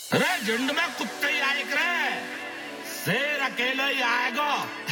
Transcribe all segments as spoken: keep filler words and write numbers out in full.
अरे झुंड में कुत्ते ही आए करे, शेर अकेले ही आएगा।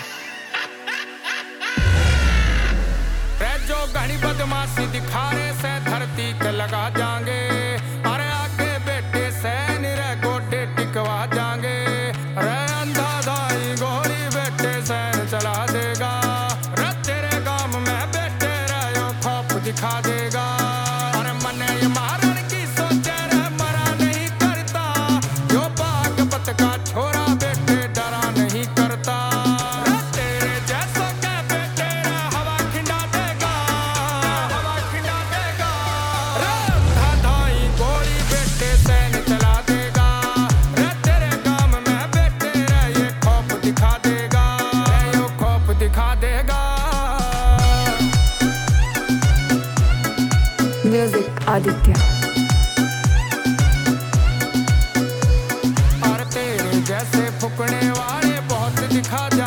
जो घनी बदमाशी दिखा रहे से धरती के लगा जाएंगे। अरे आगे बेटे से निरे गोटे टिकवा जाएंगे। अरे अंधा दाई गोरी बेटे से चला देगा। रे तेरे गांव में बेटे रहो खौफ दिखा देगा। अरे मने ये मारन की सोचे रे मरा नहीं करता। जो बाग पत का छोरा बेटे डरा नहीं करता। रे तेरे जैसा के बेटे रे हवा खिंडा देगा। हवा खिंडा देगा। रे अंधा दाई गोरी बेटे से चला देगा। रे तेरे गांव में बेटे रे ये खौफ दिखा देगा। ये यो खौफ दिखा देगा। म्यूजिक आदित्य। और तेरे जैसे फुकने वाले बहुत दिखा जा